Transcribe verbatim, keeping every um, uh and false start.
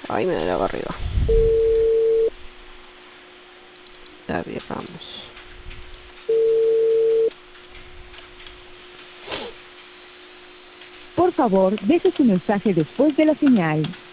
Ay, me duele la barriga. David Ramos. Por favor, deje su mensaje después de la señal.